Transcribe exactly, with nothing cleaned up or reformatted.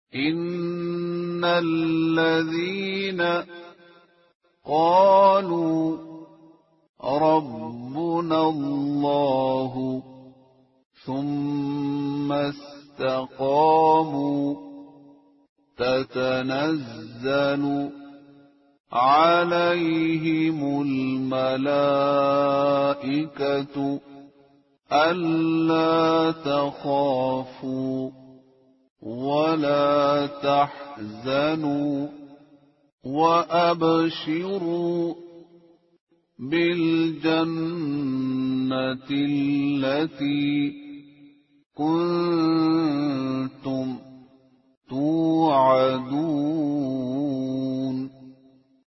إن الذين قالوا ربنا الله ثم استقاموا تتنزل عليهم الملائكة ألا تخافوا ولا تحزنوا وأبشروا بالجنة التي كنتم توعدون